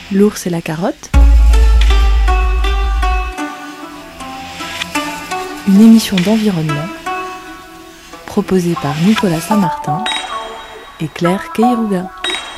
L'ours et la carotte. Une émission d'environnement proposée par Nicolas Saint-Martin et Claire Keiruga.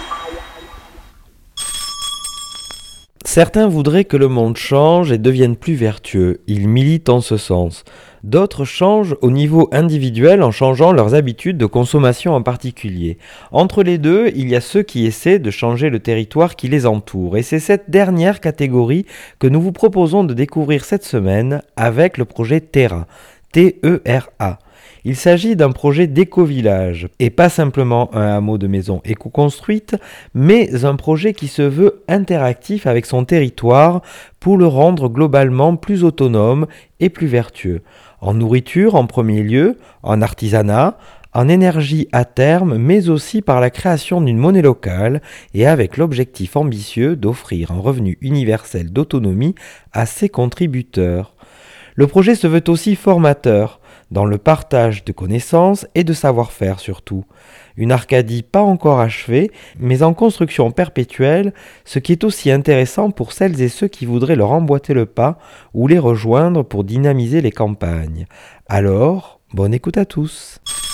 Certains voudraient que le monde change et devienne plus vertueux. Ils militent en ce sens. D'autres changent au niveau individuel en changeant leurs habitudes de consommation en particulier. Entre les deux, il y a ceux qui essaient de changer le territoire qui les entoure. Et c'est cette dernière catégorie que nous vous proposons de découvrir cette semaine avec le projet Terra, T-E-R-A. Il s'agit d'un projet d'éco-village, et pas simplement un hameau de maisons éco-construites, mais un projet qui se veut interactif avec son territoire pour le rendre globalement plus autonome et plus vertueux. En nourriture en premier lieu, en artisanat, en énergie à terme, mais aussi par la création d'une monnaie locale et avec l'objectif ambitieux d'offrir un revenu universel d'autonomie à ses contributeurs. Le projet se veut aussi formateur, dans le partage de connaissances et de savoir-faire surtout. Une Arcadie pas encore achevée, mais en construction perpétuelle, ce qui est aussi intéressant pour celles et ceux qui voudraient leur emboîter le pas ou les rejoindre pour dynamiser les campagnes. Alors, bonne écoute à tous.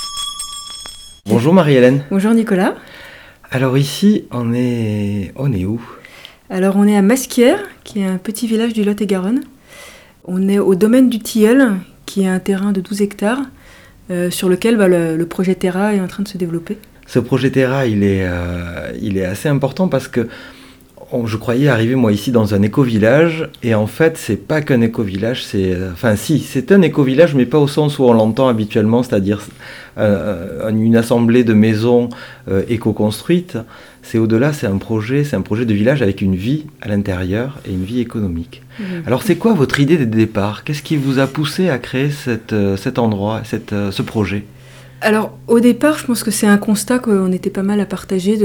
Bonjour Marie-Hélène. Bonjour Nicolas. Alors ici, on est où ? Alors on est à Masquières, qui est un petit village du Lot-et-Garonne. On est au domaine du Tilleul, qui est un terrain de 12 hectares, sur lequel le projet Terra est en train de se développer. Ce projet Terra, il est assez important parce que je croyais arriver moi ici dans un éco-village, et en fait c'est pas qu'un éco-village, c'est un éco-village, mais pas au sens où on l'entend habituellement, c'est-à-dire une assemblée de maisons éco-construites. C'est au-delà, c'est un projet de village avec une vie à l'intérieur et une vie économique. Alors c'est quoi votre idée de départ ? Qu'est-ce qui vous a poussé à créer cet endroit, ce projet ? Alors au départ, je pense que c'est un constat qu'on était pas mal à partager,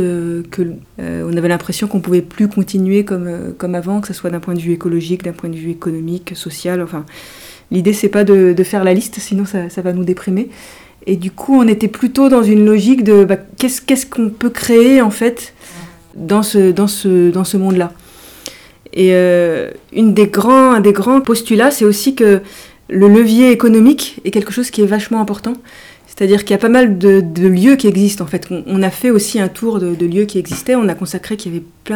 on avait l'impression qu'on pouvait plus continuer comme avant, que ce soit d'un point de vue écologique, d'un point de vue économique, social. Enfin, l'idée c'est pas de faire la liste, sinon ça va nous déprimer. Et du coup, on était plutôt dans une logique de qu'est-ce qu'on peut créer en fait dans ce monde-là. Et un des grands postulats, c'est aussi que le levier économique est quelque chose qui est vachement important. C'est-à-dire qu'il y a pas mal de lieux qui existent en fait. On a fait aussi un tour de lieux qui existaient. On a constaté qu'il y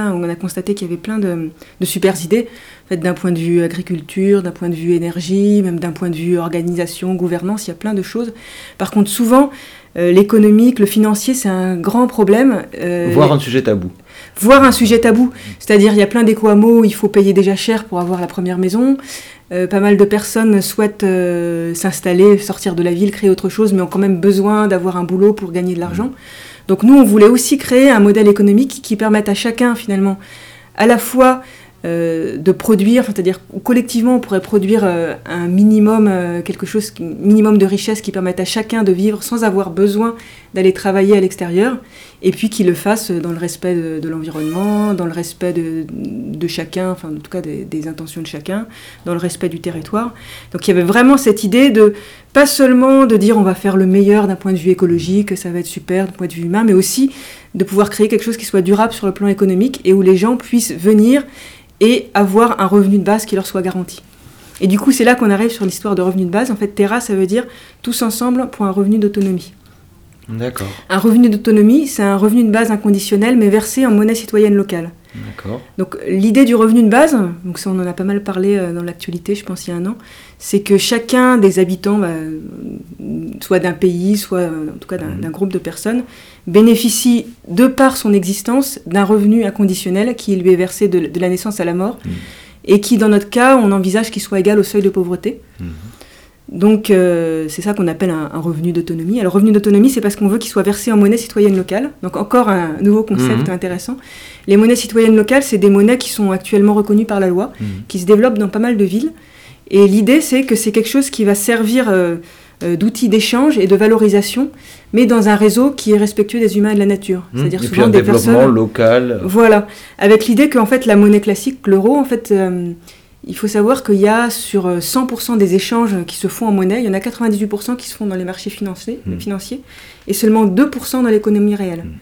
avait plein de super idées. En fait, d'un point de vue agriculture, d'un point de vue énergie, même d'un point de vue organisation, gouvernance, il y a plein de choses. Par contre, souvent, l'économique, le financier, c'est un grand problème. Voire un sujet tabou. C'est-à-dire, il y a plein d'éco-hameaux où il faut payer déjà cher pour avoir la première maison. Pas mal de personnes souhaitent s'installer, sortir de la ville, créer autre chose, mais ont quand même besoin d'avoir un boulot pour gagner de l'argent. Donc nous, on voulait aussi créer un modèle économique qui permette à chacun, finalement, à la fois de produire, c'est-à-dire collectivement, on pourrait produire un minimum, minimum de richesse qui permette à chacun de vivre sans avoir besoin d'aller travailler à l'extérieur, et puis qu'il le fasse dans le respect de l'environnement, dans le respect de chacun, enfin en tout cas des intentions de chacun, dans le respect du territoire. Donc il y avait vraiment cette idée de, pas seulement de dire on va faire le meilleur d'un point de vue écologique, ça va être super d'un point de vue humain, mais aussi de pouvoir créer quelque chose qui soit durable sur le plan économique et où les gens puissent venir et avoir un revenu de base qui leur soit garanti. Et du coup, c'est là qu'on arrive sur l'histoire de revenu de base. En fait, Terra, ça veut dire tous ensemble pour un revenu d'autonomie. D'accord. Un revenu d'autonomie, c'est un revenu de base inconditionnel, mais versé en monnaie citoyenne locale. D'accord. Donc, l'idée du revenu de base, donc ça, on en a pas mal parlé dans l'actualité, je pense, il y a un an, c'est que chacun des habitants, soit d'un pays, soit en tout cas d'un groupe de personnes, bénéficie, de par son existence, d'un revenu inconditionnel qui lui est versé de la naissance à la mort, et qui, dans notre cas, on envisage qu'il soit égal au seuil de pauvreté. Donc, c'est ça qu'on appelle un revenu d'autonomie. Alors, revenu d'autonomie, c'est parce qu'on veut qu'il soit versé en monnaie citoyenne locale. Donc, encore un nouveau concept intéressant. Les monnaies citoyennes locales, c'est des monnaies qui sont actuellement reconnues par la loi, qui se développent dans pas mal de villes. Et l'idée, c'est que c'est quelque chose qui va servir d'outil d'échange et de valorisation, mais dans un réseau qui est respectueux des humains et de la nature. C'est-à-dire et souvent puis un des développement personnes... local. Voilà. Avec l'idée qu'en fait, la monnaie classique, l'euro, en fait... il faut savoir qu'il y a sur 100% des échanges qui se font en monnaie, il y en a 98% qui se font dans les marchés financiers et seulement 2% dans l'économie réelle.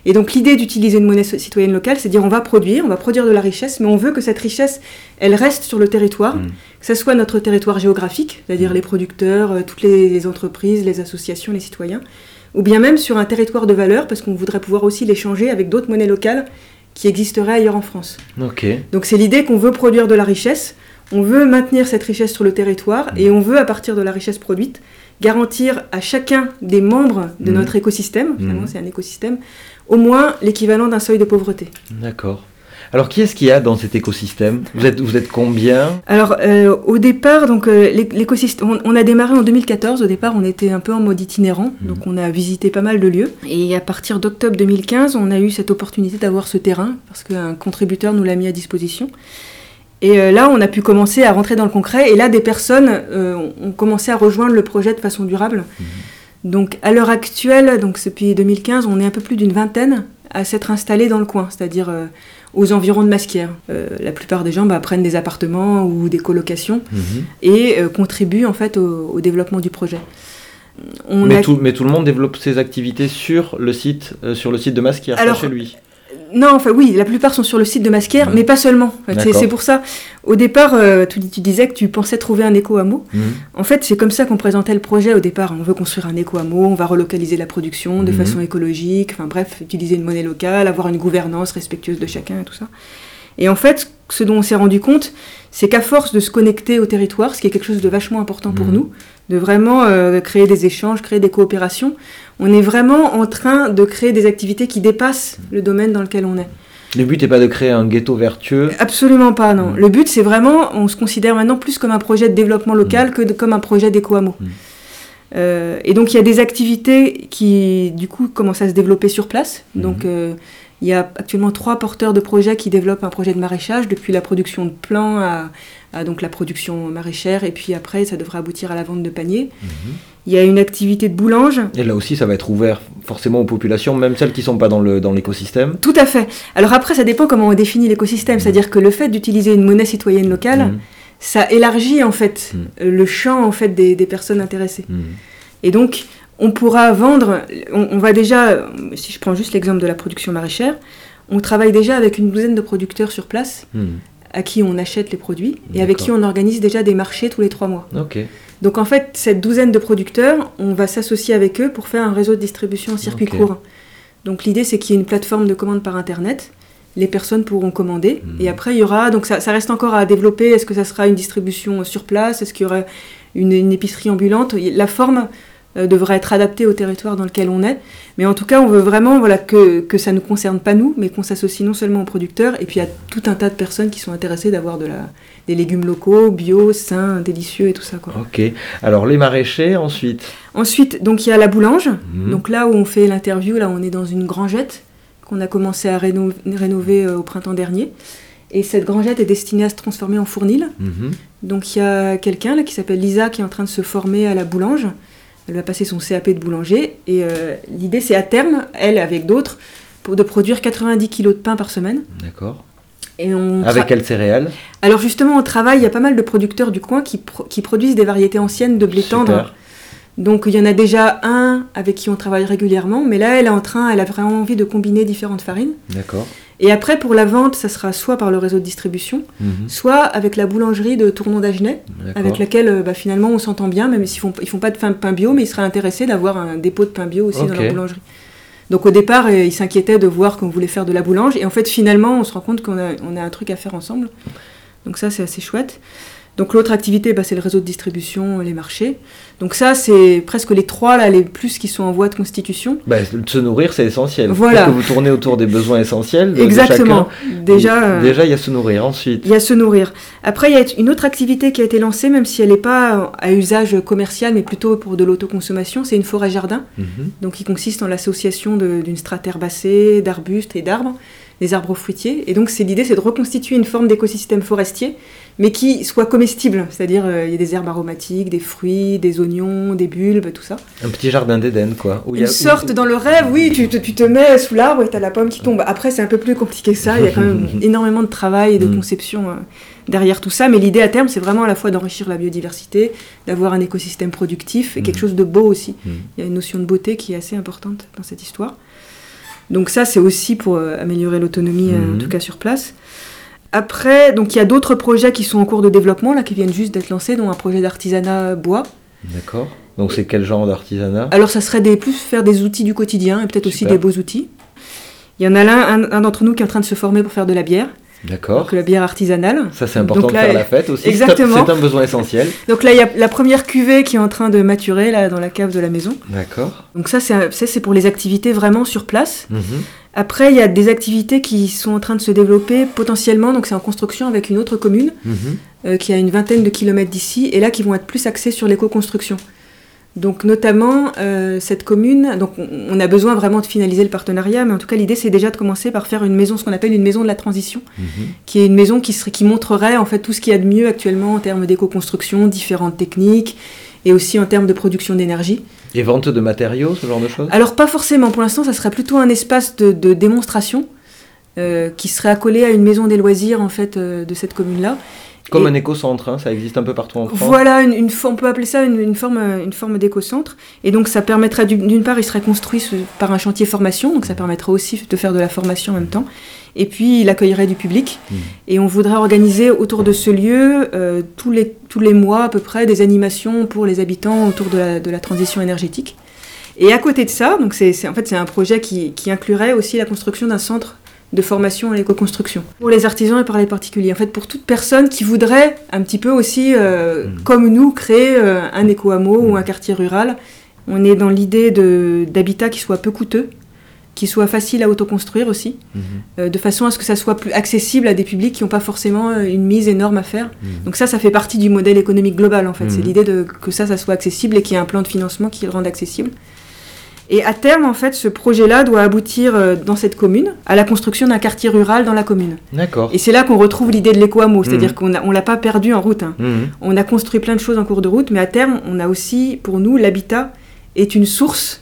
Et donc l'idée d'utiliser une monnaie citoyenne locale, c'est de dire on va produire de la richesse, mais on veut que cette richesse, elle reste sur le territoire, que ce soit notre territoire géographique, c'est-à-dire les producteurs, toutes les entreprises, les associations, les citoyens, ou bien même sur un territoire de valeur, parce qu'on voudrait pouvoir aussi l'échanger avec d'autres monnaies locales qui existeraient ailleurs en France. Ok. Donc c'est l'idée qu'on veut produire de la richesse, on veut maintenir cette richesse sur le territoire, et on veut, à partir de la richesse produite, garantir à chacun des membres de notre écosystème, finalement c'est un écosystème, au moins l'équivalent d'un seuil de pauvreté. D'accord. Alors, qui est-ce qu'il y a dans cet écosystème ? Vous êtes combien ? Alors, au départ, donc, l'écosystème, on a démarré en 2014. Au départ, on était un peu en mode itinérant. Donc, on a visité pas mal de lieux. Et à partir d'octobre 2015, on a eu cette opportunité d'avoir ce terrain, parce qu'un contributeur nous l'a mis à disposition. Et là, on a pu commencer à rentrer dans le concret. Et là, des personnes ont commencé à rejoindre le projet de façon durable. Donc, à l'heure actuelle, donc depuis 2015, on est un peu plus d'une vingtaine à s'être installés dans le coin, c'est-à-dire aux environs de Masquières. La plupart des gens prennent des appartements ou des colocations et contribuent en fait au développement du projet. Mais tout le monde développe ses activités sur le site de Masquières, pas chez lui. Non, enfin oui, la plupart sont sur le site de Masquières, mais pas seulement. En fait, c'est pour ça. Au départ, tu disais que tu pensais trouver un éco-hameau. En fait, c'est comme ça qu'on présentait le projet au départ. On veut construire un éco-hameau, on va relocaliser la production de façon écologique, enfin bref, utiliser une monnaie locale, avoir une gouvernance respectueuse de chacun et tout ça. Et en fait, ce dont on s'est rendu compte, c'est qu'à force de se connecter au territoire, ce qui est quelque chose de vachement important pour nous, de vraiment créer des échanges, créer des coopérations, on est vraiment en train de créer des activités qui dépassent le domaine dans lequel on est. Le but n'est pas de créer un ghetto vertueux ? Absolument pas, non. Le but, c'est vraiment, on se considère maintenant plus comme un projet de développement local que comme un projet d'éco-hameau. Et donc, il y a des activités qui, du coup, commencent à se développer sur place. Donc, il y a actuellement 3 porteurs de projets qui développent un projet de maraîchage, depuis la production de plants à donc la production maraîchère, et puis après, ça devrait aboutir à la vente de paniers. Il y a une activité de boulange. Et là aussi, ça va être ouvert forcément aux populations, même celles qui ne sont pas dans l'écosystème. Tout à fait. Alors après, ça dépend comment on définit l'écosystème. C'est-à-dire que le fait d'utiliser une monnaie citoyenne locale, ça élargit en fait le champ en fait des personnes intéressées. Et donc, on pourra vendre, on va déjà, si je prends juste l'exemple de la production maraîchère, on travaille déjà avec une douzaine de producteurs sur place, à qui on achète les produits, et avec qui on organise déjà des marchés tous les 3 mois. Donc en fait, cette douzaine de producteurs, on va s'associer avec eux pour faire un réseau de distribution en circuit court. Donc l'idée, c'est qu'il y ait une plateforme de commande par Internet, les personnes pourront commander, et après il y aura, donc ça reste encore à développer, est-ce que ça sera une distribution sur place, est-ce qu'il y aura une épicerie ambulante, la forme devrait être adaptée au territoire dans lequel on est, mais en tout cas on veut vraiment que ça ne nous concerne pas nous, mais qu'on s'associe non seulement aux producteurs, et puis à tout un tas de personnes qui sont intéressées d'avoir des légumes locaux, bio, sains, délicieux et tout ça, quoi. Ok, alors les maraîchers ensuite, donc il y a la boulange, donc là où on fait l'interview, là on est dans une grangette qu'on a commencé à rénover au printemps dernier. Et cette grangette est destinée à se transformer en fournil. Donc il y a quelqu'un là qui s'appelle Lisa qui est en train de se former à la boulange. Elle va passer son CAP de boulanger. Et l'idée, c'est à terme, elle avec d'autres, de produire 90 kilos de pain par semaine. D'accord. Et avec quelles céréales ? Alors justement, on travaille, il y a pas mal de producteurs du coin qui produisent des variétés anciennes de blé tendre. Donc il y en a déjà un avec qui on travaille régulièrement, mais là elle a vraiment envie de combiner différentes farines. D'accord. Et après pour la vente, ça sera soit par le réseau de distribution, soit avec la boulangerie de Tournon d'Agenais, avec laquelle finalement on s'entend bien, même s'ils font pas de pain bio, mais ils seraient intéressés d'avoir un dépôt de pain bio aussi dans leur boulangerie. Donc au départ, ils s'inquiétaient de voir qu'on voulait faire de la boulange, et en fait finalement on se rend compte qu'on a un truc à faire ensemble. Donc ça c'est assez chouette. Donc l'autre activité, c'est le réseau de distribution, les marchés. Donc ça, c'est presque les 3 là, les plus qui sont en voie de constitution. Se nourrir, c'est essentiel. Voilà. Que vous tournez autour des besoins essentiels Exactement. De chacun. Déjà, il y a se nourrir. Ensuite, il y a se nourrir. Après, il y a une autre activité qui a été lancée, même si elle n'est pas à usage commercial, mais plutôt pour de l'autoconsommation. C'est une forêt-jardin. Donc qui consiste en l'association d'une strate herbacée, d'arbustes et d'arbres, des arbres fruitiers. Et donc l'idée, c'est de reconstituer une forme d'écosystème forestier, mais qui soit comestible, c'est-à-dire il y a des herbes aromatiques, des fruits, des oignons, des bulbes, tout ça. Un petit jardin d'Éden, quoi. Une sorte dans le rêve, oui, tu te mets sous l'arbre et tu as la pomme qui tombe. Après, c'est un peu plus compliqué que ça, il y a quand même énormément de travail et de conception derrière tout ça, mais l'idée à terme, c'est vraiment à la fois d'enrichir la biodiversité, d'avoir un écosystème productif et quelque chose de beau aussi. Il y a une notion de beauté qui est assez importante dans cette histoire. Donc ça, c'est aussi pour améliorer l'autonomie, en tout cas sur place. Après, donc il y a d'autres projets qui sont en cours de développement, là, qui viennent juste d'être lancés, dont un projet d'artisanat bois. D'accord. Donc c'est quel genre d'artisanat ? Alors ça serait plus faire des outils du quotidien et peut-être aussi Super. des beaux outils. Il y en a un d'entre nous qui est en train de se former pour faire de la bière. D'accord. Donc la bière artisanale. Ça c'est important Donc de là, faire la fête aussi. exactement. C'est un besoin essentiel. Donc là, il y a la première cuvée qui est en train de maturer là, dans la cave de la maison. D'accord. Donc ça, c'est pour les activités vraiment sur place. Mhm. Après, il y a des activités qui sont en train de se développer potentiellement, donc c'est en construction avec une autre commune qui a une 20aine de kilomètres d'ici, et là qui vont être plus axées sur l'éco-construction. Donc notamment, cette commune, donc on a besoin vraiment de finaliser le partenariat, mais en tout cas l'idée c'est déjà de commencer par faire une maison, ce qu'on appelle une maison de la transition, qui est une maison qui montrerait en fait tout ce qu'il y a de mieux actuellement en termes d'éco-construction, différentes techniques, et aussi en termes de production d'énergie. Et vente de matériaux, ce genre de choses ? Alors pas forcément, pour l'instant ça serait plutôt un espace de démonstration qui serait accolé à une maison des loisirs en fait de cette commune-là. Comme un éco-centre, hein, ça existe un peu partout en France. Voilà, on peut appeler ça une forme d'éco-centre. Et donc ça permettrait, d'une part, il serait construit par un chantier formation, donc ça permettrait aussi de faire de la formation en même temps. Et puis il accueillerait du public. Et on voudrait organiser autour de ce lieu, tous les mois à peu près, des animations pour les habitants autour de la transition énergétique. Et à côté de ça, donc c'est un projet qui inclurait aussi la construction d'un centre de formation à l'éco-construction pour les artisans et par les particuliers. En fait, pour toute personne qui voudrait un petit peu aussi, comme nous, créer un éco-hameau ou un quartier rural. On est dans l'idée d'habitat qui soit peu coûteux, qui soit facile à autoconstruire aussi, de façon à ce que ça soit plus accessible à des publics qui n'ont pas forcément une mise énorme à faire. Donc ça fait partie du modèle économique global, en fait. C'est l'idée que ça soit accessible et qu'il y ait un plan de financement qui le rende accessible. Et à terme, en fait, ce projet-là doit aboutir dans cette commune à la construction d'un quartier rural dans la commune. D'accord. Et c'est là qu'on retrouve l'idée de l'éco-hameau, c'est-à-dire qu'on l'a pas perdu en route. Hein. On a construit plein de choses en cours de route, mais à terme, on a aussi, pour nous, l'habitat est une source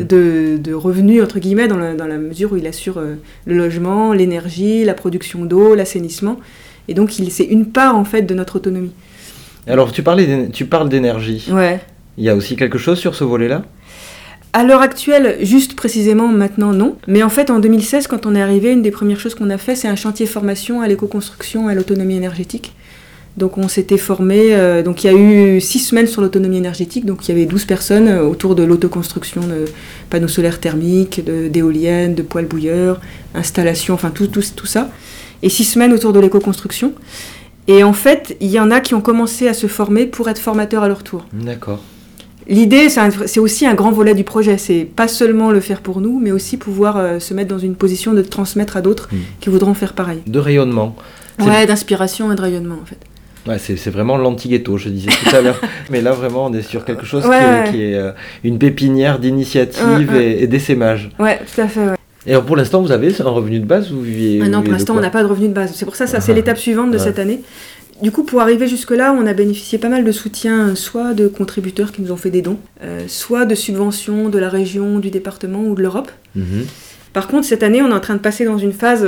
de revenus, entre guillemets, dans la mesure où il assure le logement, l'énergie, la production d'eau, l'assainissement. Et donc, c'est une part, en fait, de notre autonomie. Alors, tu parles d'énergie. Ouais. Il y a aussi quelque chose sur ce volet-là ? À l'heure actuelle, juste précisément maintenant, non. Mais en fait, en 2016, quand on est arrivé, une des premières choses qu'on a fait, c'est un chantier formation à l'éco-construction et à l'autonomie énergétique. Donc on s'était formé, donc il y a eu 6 semaines sur l'autonomie énergétique, donc il y avait 12 personnes autour de l'autoconstruction de panneaux solaires thermiques, d'éoliennes, de poêles bouilleurs, installation, enfin tout ça. Et 6 semaines autour de l'éco-construction. Et en fait, il y en a qui ont commencé à se former pour être formateurs à leur tour. D'accord. L'idée, c'est aussi un grand volet du projet. C'est pas seulement le faire pour nous, mais aussi pouvoir se mettre dans une position de transmettre à d'autres qui voudront faire pareil. De rayonnement. Ouais, d'inspiration et de rayonnement, en fait. Ouais, c'est vraiment l'anti-ghetto, je disais tout à l'heure. Mais là, vraiment, on est sur quelque chose qui est une pépinière d'initiative et d'essaimage. Ouais, tout à fait, ouais. Et alors, pour l'instant, vous avez un revenu de base ou vous viviez... Non, pour l'instant, on n'a pas de revenu de base. C'est pour ça, c'est l'étape suivante de cette année. Du coup, pour arriver jusque-là, on a bénéficié pas mal de soutien, soit de contributeurs qui nous ont fait des dons, soit de subventions de la région, du département ou de l'Europe. Par contre, cette année, on est en train de passer dans une phase,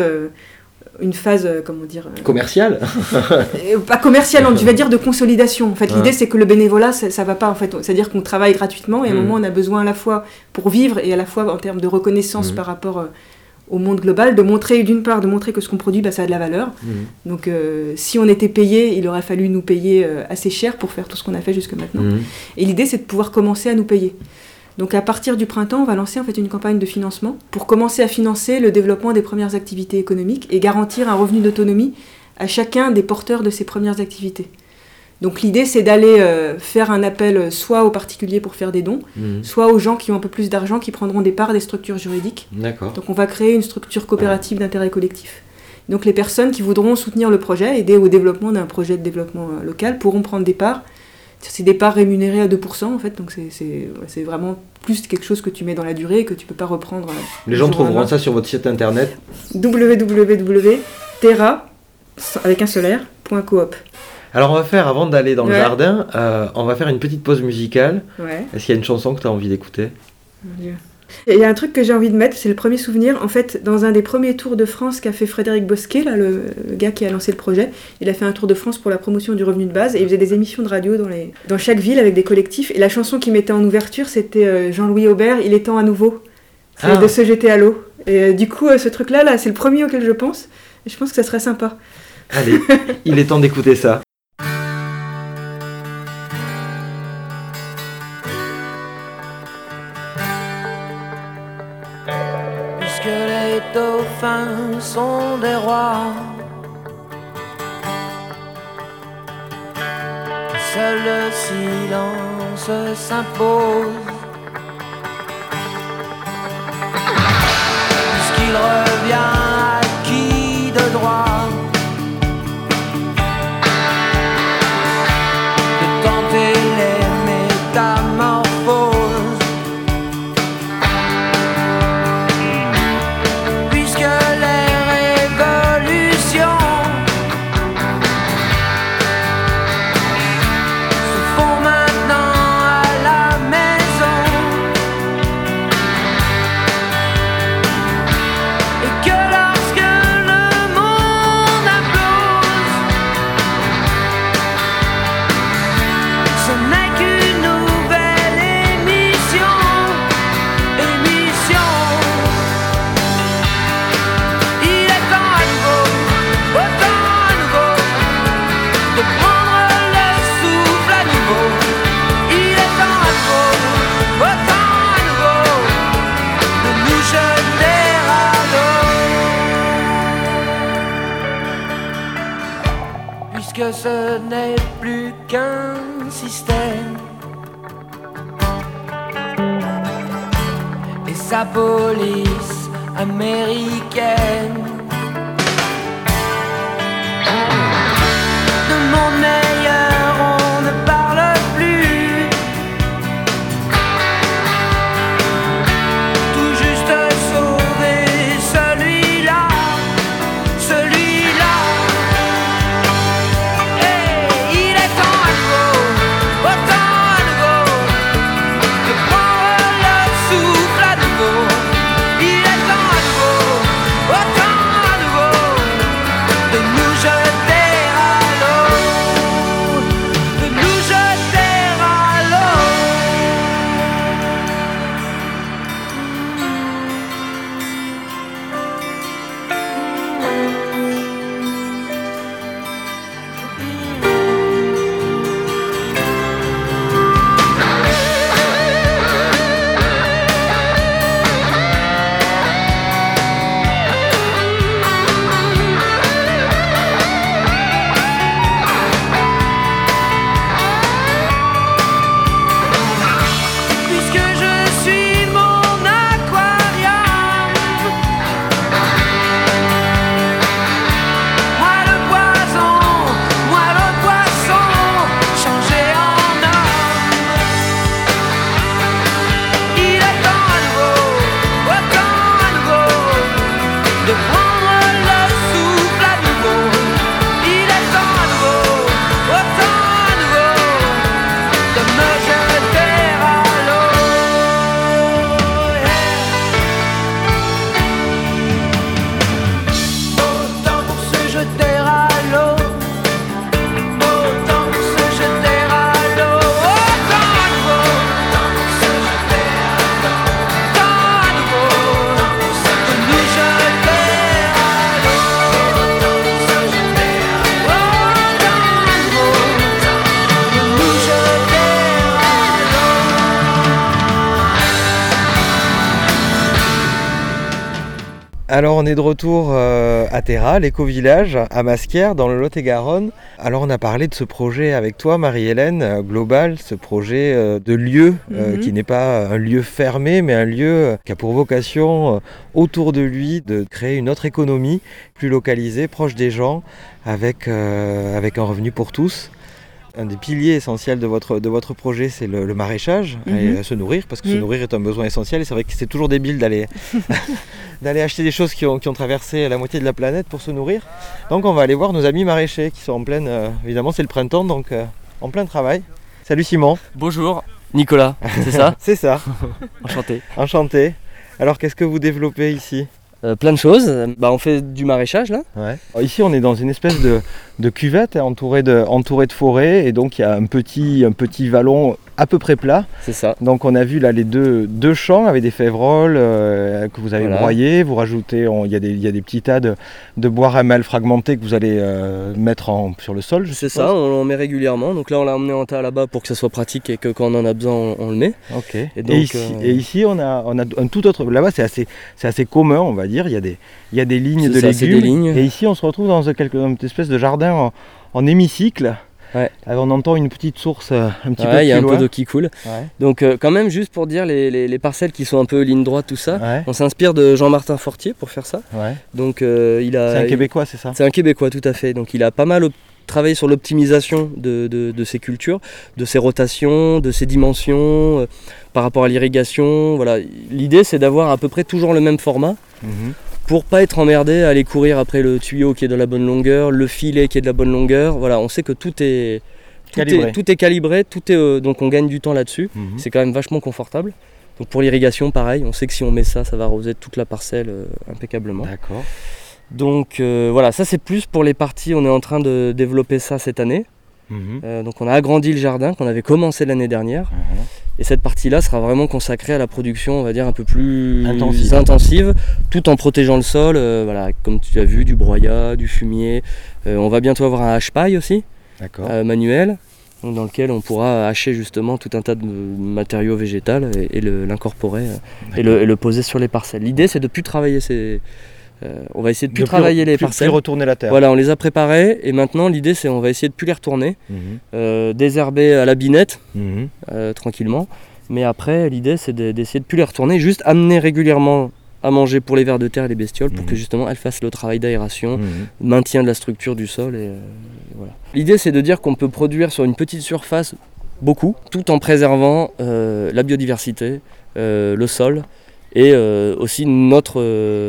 comment dire... Commerciale Pas commerciale, je vais dire de consolidation. En fait, l'idée, c'est que le bénévolat, ça va pas, en fait. C'est-à-dire qu'on travaille gratuitement et à un moment, on a besoin à la fois pour vivre et à la fois en termes de reconnaissance par rapport... au monde global, d'une part de montrer que ce qu'on produit, ça a de la valeur. Donc si on était payé, il aurait fallu nous payer assez cher pour faire tout ce qu'on a fait jusque maintenant. Et l'idée, c'est de pouvoir commencer à nous payer. Donc à partir du printemps, on va lancer en fait une campagne de financement pour commencer à financer le développement des premières activités économiques et garantir un revenu d'autonomie à chacun des porteurs de ces premières activités. Donc l'idée, c'est d'aller faire un appel soit aux particuliers pour faire des dons, soit aux gens qui ont un peu plus d'argent, qui prendront des parts des structures juridiques. D'accord. Donc on va créer une structure coopérative d'intérêt collectif. Donc les personnes qui voudront soutenir le projet, aider au développement d'un projet de développement local, pourront prendre des parts. C'est des parts rémunérées à 2%, en fait, donc c'est vraiment plus quelque chose que tu mets dans la durée et que tu ne peux pas reprendre. Les gens trouveront ça sur votre site internet www.terra, avec un seul R.coop. Alors on va faire, avant d'aller dans le jardin, on va faire une petite pause musicale. Est-ce qu'il y a une chanson que tu as envie d'écouter ? Mon Dieu. Il y a un truc que j'ai envie de mettre, c'est le premier souvenir. En fait, dans un des premiers tours de France qu'a fait Frédéric Bosquet, là, le gars qui a lancé le projet, il a fait un tour de France pour la promotion du revenu de base et il faisait des émissions de radio dans chaque ville avec des collectifs. Et la chanson qu'il mettait en ouverture, c'était Jean-Louis Aubert, Il est temps à nouveau. C'est de Se jeter à l'eau. Et du coup, ce truc-là, c'est le premier auquel je pense. Et je pense que ça serait sympa. Allez, il est temps d'écouter ça. Puisque les dauphins sont des rois, seul le silence s'impose. Puisqu'il revient acquis de droit de tenter les métamorphoses. Puisque les révolutions se font maintenant à la maison, et que lorsque le monde implose, ce n'est qu'une nouvelle émission. Il est temps à nouveau, autant à nouveau, de prendre le souffle à nouveau. Il est temps à nouveau, autant à nouveau, de nous jeter à l'eau. Puisque ce n'est plus qu'un système et sa police américaine. De monde meilleur on ne parle plus, tout juste sauver celui-là, celui-là. Et il est temps à nouveau, autant à nouveau, de prendre le souffle à nouveau. Il est temps à nouveau, autant à nouveau, de nous jeter à l'eau, de nous jeter à l'eau. Puisque je suis mon aquarium, moi le poison, moi le poisson, changé en homme. Il est temps à nouveau, autant à nouveau, de prendre le souffle à nouveau. Il est temps à nouveau, autant à nouveau, de me jeter à l'eau. Autant pour se jeter à l'eau, autant pour se jeter à l'eau, autant à nouveau, autant pour se jeter à l'eau, autant à nouveau, de nous jeter à l'eau, autant pour se jeter à l'eau, autant à nouveau, de nous jeter à Alors on est de retour à Terra, l'éco-village, à Masquières, dans le Lot-et-Garonne. Alors on a parlé de ce projet avec toi, Marie-Hélène, global, ce projet de lieu qui n'est pas un lieu fermé, mais un lieu qui a pour vocation autour de lui de créer une autre économie, plus localisée, proche des gens, avec un revenu pour tous. Un des piliers essentiels de votre projet, c'est le maraîchage, et se nourrir, parce que se nourrir est un besoin essentiel. Et c'est vrai que c'est toujours débile d'aller acheter des choses qui ont traversé la moitié de la planète pour se nourrir. Donc on va aller voir nos amis maraîchers qui sont en pleine... évidemment c'est le printemps, donc en plein travail. Salut Simon. Bonjour, Nicolas, c'est ça? C'est ça. Enchanté. Enchanté. Alors qu'est-ce que vous développez ici? Plein de choses. On fait du maraîchage là. Ouais. Alors, ici, on est dans une espèce de cuvette entourée de forêt, et donc il y a un petit vallon à peu près plat. C'est ça. Donc on a vu là les deux champs avec des févroles que vous avez broyés. Vous rajoutez, il y a des petits tas de bois ramel fragmentés que vous allez mettre sur le sol. C'est ça, on en met régulièrement. Donc là, on l'a emmené en tas là-bas pour que ça soit pratique et que quand on en a besoin, on le met. Ok. Et, donc, ici, on a un tout autre. Là-bas, c'est assez commun, on va dire. Il y a des lignes de légumes. Et ici, on se retrouve dans une espèce de jardin en hémicycle. Ouais. Alors, on entend une petite source un petit peu plus loin. Il y a un peu d'eau qui coule. Ouais. Donc quand même, juste pour dire les parcelles qui sont un peu ligne droite, tout ça, ouais. On s'inspire de Jean-Martin Fortier pour faire ça. Ouais. Donc, c'est un Québécois, c'est ça? C'est un Québécois, tout à fait. Donc il a pas mal travaillé sur l'optimisation de ses cultures, de ses rotations, de ses dimensions, par rapport à l'irrigation. Voilà. L'idée, c'est d'avoir à peu près toujours le même format. Pour pas être emmerdé à aller courir après le tuyau qui est de la bonne longueur, le filet qui est de la bonne longueur. Voilà, on sait que tout est calibré, donc on gagne du temps là-dessus. C'est quand même vachement confortable. Donc pour l'irrigation, pareil, on sait que si on met ça, ça va arroser toute la parcelle impeccablement. D'accord. Donc voilà, ça c'est plus pour les parties, on est en train de développer ça cette année. Donc on a agrandi le jardin qu'on avait commencé l'année dernière. Et cette partie-là sera vraiment consacrée à la production, on va dire, un peu plus intensive, tout en protégeant le sol, voilà, comme tu as vu, du broyat, du fumier. On va bientôt avoir un hache-paille aussi, manuel, dans lequel on pourra hacher justement tout un tas de matériaux végétaux et l'incorporer et le poser sur les parcelles. L'idée, c'est de ne plus travailler on va essayer de plus travailler les parcelles. Plus retourner la terre. Voilà, on les a préparées et maintenant l'idée c'est on va essayer de plus les retourner, désherber à la binette tranquillement. Mais après l'idée c'est d'essayer de plus les retourner, juste amener régulièrement à manger pour les vers de terre et les bestioles pour que justement elles fassent le travail d'aération, maintien de la structure du sol et voilà. L'idée c'est de dire qu'on peut produire sur une petite surface beaucoup, tout en préservant la biodiversité, le sol. Et aussi notre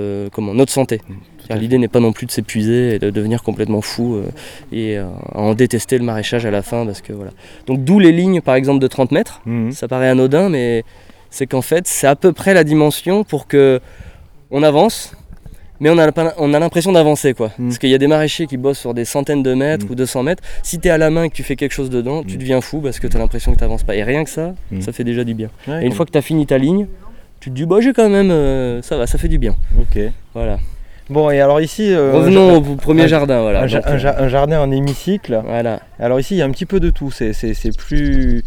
santé. L'idée n'est pas non plus de s'épuiser et de devenir complètement fou et à en détester le maraîchage à la fin. Parce que, voilà. Donc d'où les lignes par exemple de 30 mètres. Ça paraît anodin, mais c'est qu'en fait c'est à peu près la dimension pour qu'on avance, mais on a l'impression d'avancer, quoi. Parce qu'il y a des maraîchers qui bossent sur des centaines de mètres ou 200 mètres. Si tu es à la main et que tu fais quelque chose dedans, tu deviens fou parce que tu as l'impression que tu n'avances pas. Et rien que ça, ça fait déjà du bien. Ouais, et une fois que tu as fini ta ligne, tu te dis j'ai quand même, ça va, ça fait du bien. Ok. Voilà. Bon, et alors ici... revenons au premier jardin, voilà. Un jardin en hémicycle. Voilà. Alors ici, il y a un petit peu de tout, c'est plus...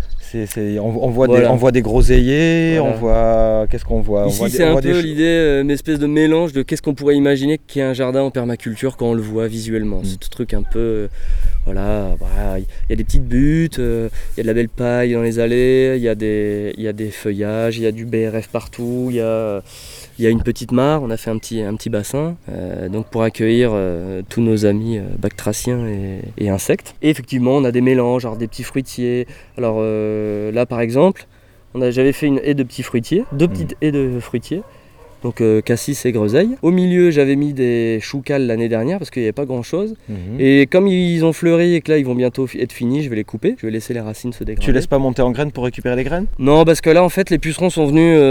On voit des groseilliers, on voit... Qu'est-ce qu'on voit? Ici, c'est un peu l'idée, une espèce de mélange de qu'est-ce qu'on pourrait imaginer qu'il y a un jardin en permaculture quand on le voit visuellement. C'est ce truc un peu... Voilà, il y a des petites buttes, il y a de la belle paille dans les allées, il y a des feuillages, il y a du BRF partout, il y a une petite mare, on a fait un petit bassin donc pour accueillir tous nos amis bactraciens et insectes. Et effectivement, on a des mélanges, des petits fruitiers. Alors là, par exemple, j'avais fait une haie de petits fruitiers, deux petites haies de fruitiers. Donc cassis et groseille. Au milieu, j'avais mis des choucals l'année dernière parce qu'il n'y avait pas grand chose. Et comme ils ont fleuri et que là ils vont bientôt être finis, je vais les couper. Je vais laisser les racines se dégrader. Tu laisses pas monter en graines pour récupérer les graines? Non, parce que là en fait les pucerons sont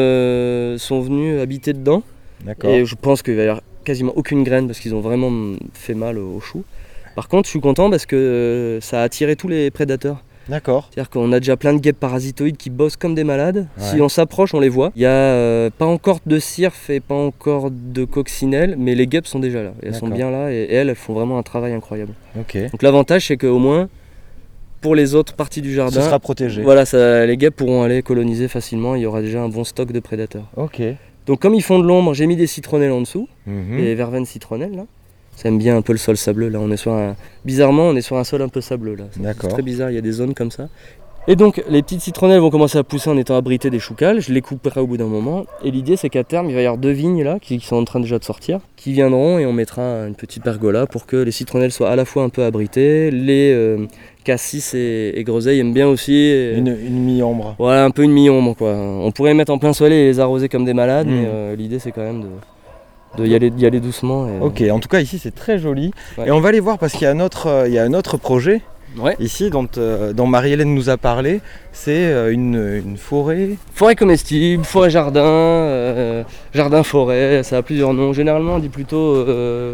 venus habiter dedans. D'accord. Et je pense qu'il va y avoir quasiment aucune graine parce qu'ils ont vraiment fait mal aux choux. Par contre, je suis content parce que ça a attiré tous les prédateurs. D'accord. C'est-à-dire qu'on a déjà plein de guêpes parasitoïdes qui bossent comme des malades. Ouais. Si on s'approche, on les voit. Il n'y a pas encore de cirfe et pas encore de coccinelle, mais les guêpes sont déjà là. Et elles sont bien là et elles font vraiment un travail incroyable. Okay. Donc l'avantage, c'est qu'au moins, pour les autres parties du jardin, ça sera protégé. Voilà, les guêpes pourront aller coloniser facilement. Il y aura déjà un bon stock de prédateurs. Okay. Donc comme ils font de l'ombre, j'ai mis des citronnelles en dessous, des verveines citronnelles là. Ça aime bien un peu le sol sableux là, bizarrement on est sur un sol un peu sableux là, c'est très bizarre, il y a des zones comme ça. Et donc les petites citronnelles vont commencer à pousser en étant abritées des choucals, je les couperai au bout d'un moment et l'idée c'est qu'à terme il va y avoir 2 vignes là qui sont en train déjà de sortir, qui viendront et on mettra une petite pergola pour que les citronnelles soient à la fois un peu abritées, les cassis et groseilles aiment bien aussi. Une mi-ombre. Voilà, un peu une mi-ombre quoi. On pourrait les mettre en plein soleil et les arroser comme des malades, mais l'idée c'est quand même d'y aller doucement. Ok, en tout cas ici c'est très joli. Ouais. Et on va aller voir parce qu'il y a un autre projet Ouais. ici, dont Marie-Hélène nous a parlé. C'est une forêt. Forêt comestible, forêt-jardin, jardin-forêt, ça a plusieurs noms. Généralement, on dit plutôt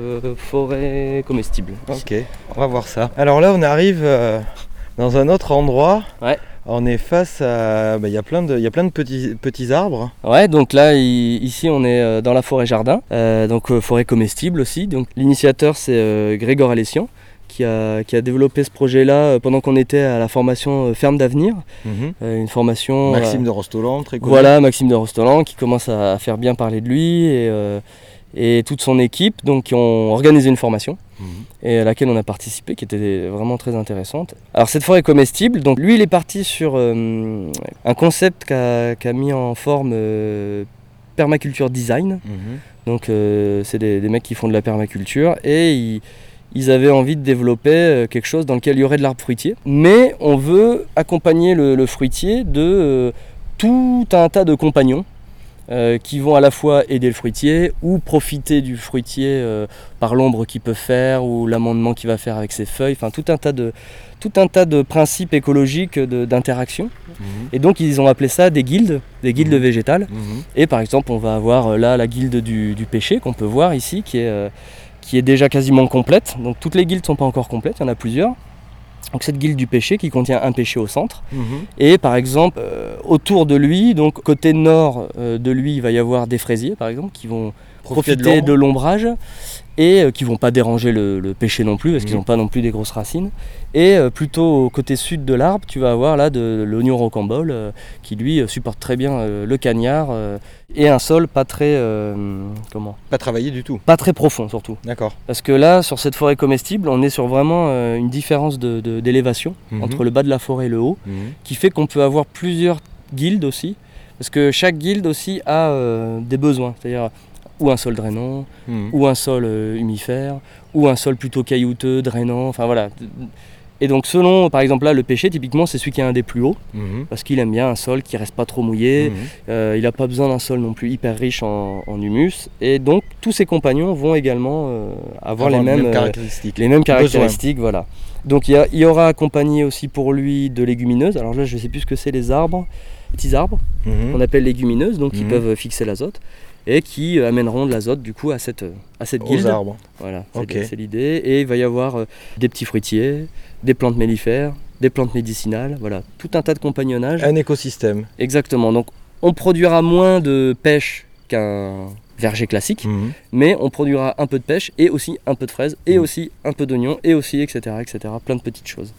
forêt comestible. Ok, on va voir ça. Alors là, on arrive dans un autre endroit. Ouais. On est face à... Il y a plein de petits arbres. Ouais, donc là, ici, on est dans la forêt-jardin, donc forêt comestible aussi. Donc l'initiateur, c'est Grégoire Alessian, qui a développé ce projet-là pendant qu'on était à la formation Ferme d'avenir. Une formation... Maxime de Rostolan, très connu. Voilà, Maxime de Rostolan, qui commence à faire bien parler de lui, et toute son équipe, donc qui ont organisé une formation, et à laquelle on a participé, qui était vraiment très intéressante. Alors cette forêt comestible, donc lui il est parti sur un concept qu'a mis en forme permaculture design. Donc c'est des mecs qui font de la permaculture, et ils avaient envie de développer quelque chose dans lequel il y aurait de l'arbre fruitier, mais on veut accompagner le fruitier de tout un tas de compagnons qui vont à la fois aider le fruitier ou profiter du fruitier par l'ombre qu'il peut faire ou l'amendement qu'il va faire avec ses feuilles, enfin tout un tas de principes écologiques d'interaction. Et donc ils ont appelé ça des guildes végétales. Et par exemple on va avoir là la guilde du pêcher qu'on peut voir ici qui est déjà quasiment complète. Donc toutes les guildes ne sont pas encore complètes, il y en a plusieurs. Donc cette guilde du pêcher qui contient un pêcher au centre. Et par exemple autour de lui, donc côté nord de lui, il va y avoir des fraisiers par exemple qui vont profiter de l'ombrage et qui vont pas déranger le pêcher non plus parce qu'ils n'ont pas non plus des grosses racines. Et plutôt au côté sud de l'arbre, tu vas avoir là de l'oignon rocambole qui lui supporte très bien le cagnard et un sol pas très Pas travaillé du tout. pas très profond surtout. D'accord. Parce que là, sur cette forêt comestible, on est sur vraiment une différence d'élévation entre le bas de la forêt et le haut, qui fait qu'on peut avoir plusieurs guildes aussi, parce que chaque guilde aussi a des besoins, c'est-à-dire ou un sol drainant, ou un sol humifère, ou un sol plutôt caillouteux, drainant, enfin voilà. Et donc selon, par exemple là, le pêcher, typiquement, c'est celui qui est un des plus hauts, parce qu'il aime bien un sol qui reste pas trop mouillé, il n'a pas besoin d'un sol non plus hyper riche en humus, et donc tous ses compagnons vont également avoir les mêmes caractéristiques. Voilà. Donc il y aura accompagné aussi pour lui de légumineuses, alors là je sais plus ce que c'est les arbres, petits arbres, qu'on appelle légumineuses, donc qui peuvent fixer l'azote, et qui amèneront de l'azote du coup à cette guilde. Aux arbres. Voilà, c'est l'idée. Et il va y avoir des petits fruitiers, des plantes mellifères, des plantes médicinales, voilà, tout un tas de compagnonnage. Un écosystème. Exactement, donc on produira moins de pêche qu'un verger classique, mais on produira un peu de pêche et aussi un peu de fraises, et aussi un peu d'oignons, et aussi etc., plein de petites choses.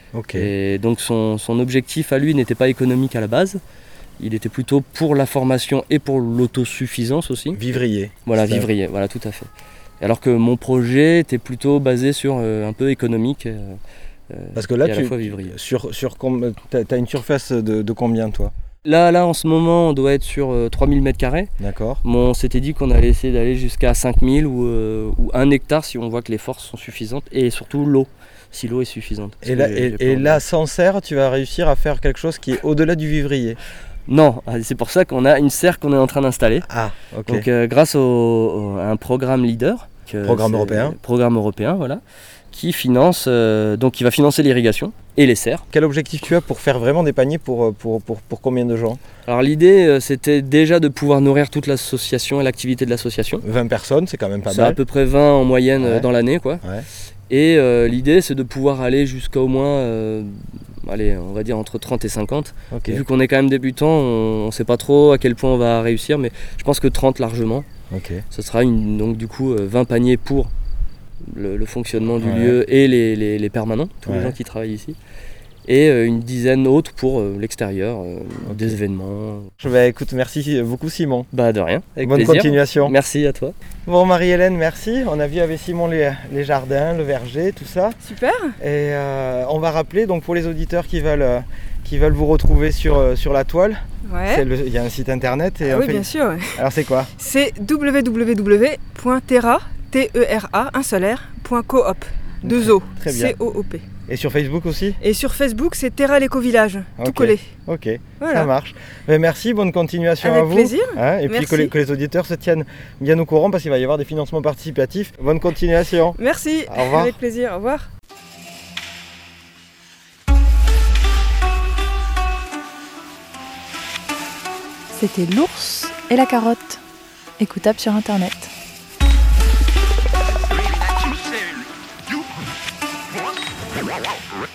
Et donc son objectif à lui n'était pas économique à la base. Il était plutôt pour la formation et pour l'autosuffisance aussi. Vivrier. Voilà, vivrier, voilà, tout à fait. Alors que mon projet était plutôt basé sur un peu économique. Parce que là, et à la fois vivrier. T'as une surface de combien, toi ? Là, en ce moment, on doit être sur 3000 m². D'accord. Bon, on s'était dit qu'on allait essayer d'aller jusqu'à 5000 ou 1 hectare si on voit que les forces sont suffisantes. Et surtout l'eau, si l'eau est suffisante. Et là, sans serre, tu vas réussir à faire quelque chose qui est au-delà du vivrier. Non, c'est pour ça qu'on a une serre qu'on est en train d'installer. Ah, ok. Donc grâce à un programme leader. Programme européen, voilà. Qui finance, donc qui va financer l'irrigation et les serres. Quel objectif tu as pour faire vraiment des paniers pour combien de gens ? Alors l'idée c'était déjà de pouvoir nourrir toute l'association et l'activité de l'association. 20 personnes, c'est quand même pas mal. C'est à peu près 20 en moyenne dans l'année, quoi. Ouais. Et l'idée c'est de pouvoir aller jusqu'à au moins, on va dire entre 30 et 50. Okay. Et vu qu'on est quand même débutant, on ne sait pas trop à quel point on va réussir, mais je pense que 30 largement. Okay. Ce sera donc du coup 20 paniers pour le fonctionnement du lieu et les permanents, tous les gens qui travaillent ici. Et une dizaine autres pour l'extérieur, des événements. Écoute, merci beaucoup Simon. De rien, avec Bonne plaisir. Continuation. Merci à toi. Bon Marie-Hélène, merci. On a vu avec Simon les jardins, le verger, tout ça. Super. Et on va rappeler donc pour les auditeurs qui veulent vous retrouver sur la toile. Ouais. Il y a un site internet. Et oui, bien sûr. Alors c'est quoi ? C'est www.terra, T-E-R-A, Très bien. C-O-O-P. Et sur Facebook aussi ? Et sur Facebook, c'est Terra l'Éco-Village, tout collé. Ok, voilà. Ça marche. Mais merci, bonne continuation avec à vous. Plaisir. Et merci. Puis que les auditeurs se tiennent bien au courant parce qu'il va y avoir des financements participatifs. Bonne continuation. Merci. Au revoir. Avec plaisir, au revoir. c'était l'ours et la carotte. Écoutable sur internet. Really, that's too soon. You...